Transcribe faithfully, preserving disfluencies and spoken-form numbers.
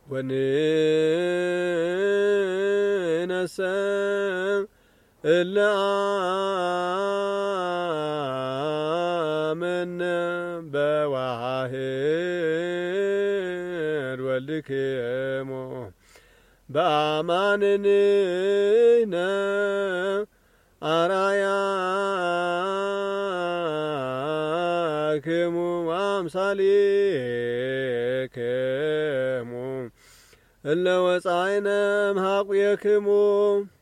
ወንነሰ እለ አመነ በዋህድ ወልድክሙ በአማንንነ አርአያክሙ ወአምሳሊክሙ እለ ወጻእነ እምኀቁየክሙ